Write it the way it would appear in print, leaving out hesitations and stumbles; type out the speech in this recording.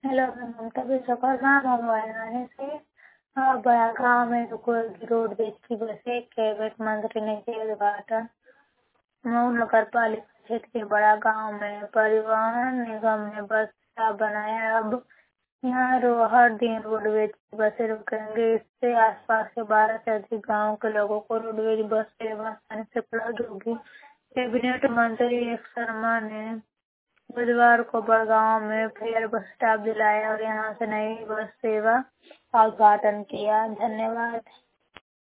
Hello मैं ममता Vishwakarma mobile से। हाँ, बड़ा गाँव में रोडवेज की बसें कैबिनेट मंत्री ने किया उद्घाटन। मऊ नगर पालिका क्षेत्र के बड़ा गांव में परिवहन निगम ने बस स्टॉप बनाया। अब यहाँ हर दिन रोडवेज की बसें रुकेंगी। इससे आसपास के 12 से अधिक गाँव के लोगों को रोडवेज बस सेवा आसानी से उपलब्ध होगी। कैबिनेट मंत्री एक शर्मा ने बुधवार को बड़गांव में फिर बस स्टॉप दिलाया और यहां से नई बस सेवा का उद्घाटन किया। धन्यवाद।